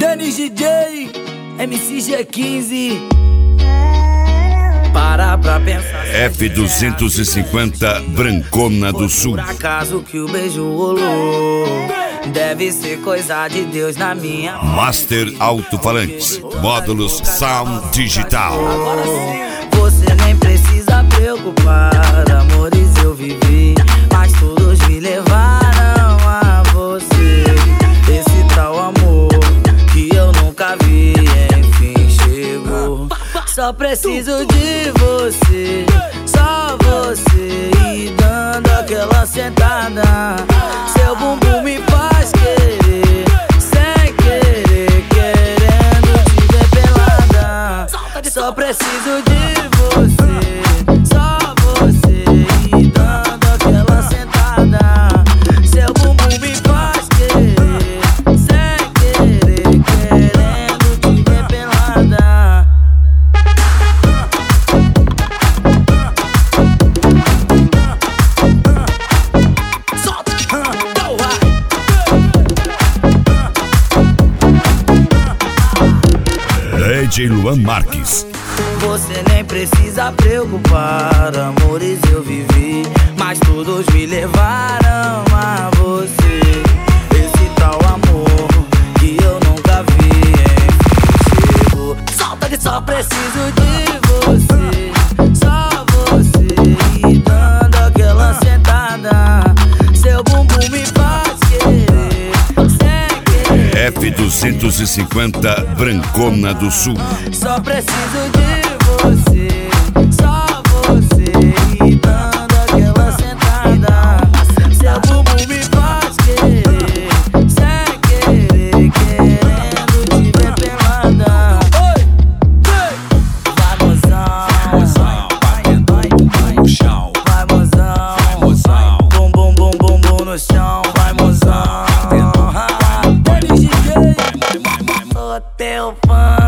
Tênis DJ, MCG15. Para pra pensar. F250 Brancona do Sul. Por acaso que o beijo rolou, deve ser coisa de Deus na minha mão. Master Alto-Falantes, módulos Sound Digital. Agora sim. Você nem precisa preocupar, amores eu vivi, mas todos me levaram a você. Esse tal amor que eu nunca vi, enfim chegou. Só preciso de você, só você, e dando aquela sentada, seu bumbum me faz querer, sem querer, querendo te ver pelada. Só preciso de você, só você, e dando aquela sentada, seu bumbum me faz querer, sem querer, querendo te ver pelada. DJ Luan Marques. Você nem precisa preocupar, amores eu vivi, mas todos me levaram a você. Esse tal amor que eu nunca vi, enfim chegou. Solta que só preciso de você, só você, e dando aquela sentada, seu bumbum me faz querer, sem querer. F250 Brancona do Sul. Só preciso de você, só você, e dando aquela sentada, seu bumbum me faz querer, sem querer, querendo te ver pelada. Oi, vai mozão, vai no chão, vai mozão, bum bum bum bum bum no chão, vai mozão. Tênis DJ, sou teu fã.